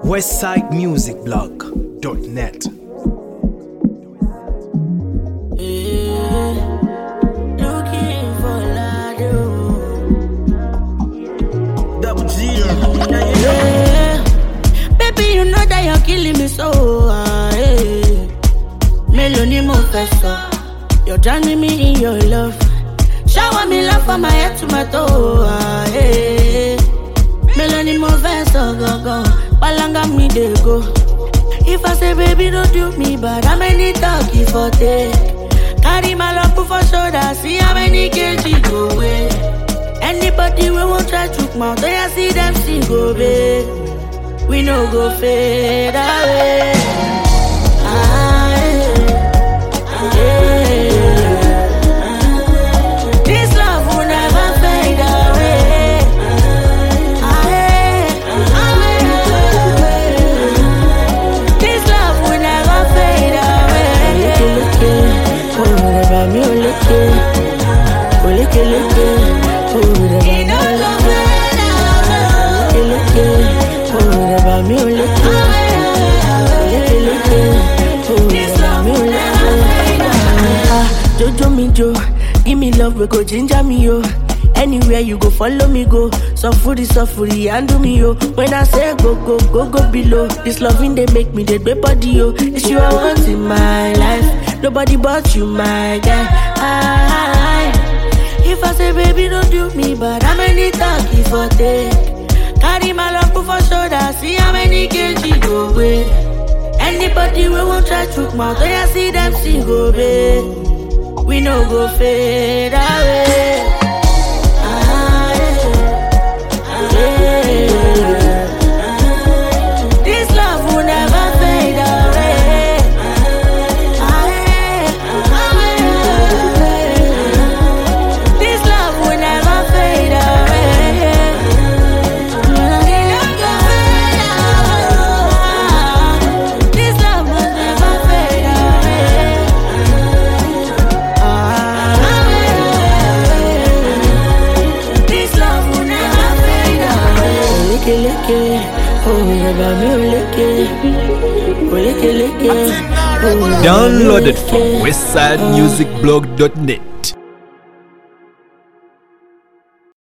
westsidemusicblog.net. Looking for Lado. Double G. Yeah. Baby, you know that you're killing me so. Melody Mofeso, you're drowning me in your love. Shower me love from my head to my toe. Melody Mofeso, go go. Palanga me they go. If I say baby don't do me bad, how many talkie for take? Carry my love for shoulder, see how many kg go away. Anybody we won't try to mount, when I see them sing go babe. We no go fade away. This love will never fade away. This love will never fade away. Jojo me Jo, give me love, we go ginger me yo. Anywhere you go, follow me go. Sufuri, and do me yo. When I say go below. This loving they make me dead body yo. It's you I want in my life. Nobody but you, my guy. If I say baby don't do me bad, how many talkie for take? Carry my love for shoulder, see how many kg go away. Anybody we won't try to mount, when I see them sing go babe. We no go fade away. This love will never fade away. This love will never fade away. This love will never fade away. This love will never fade away. Downloaded from westsidemusicblog.net.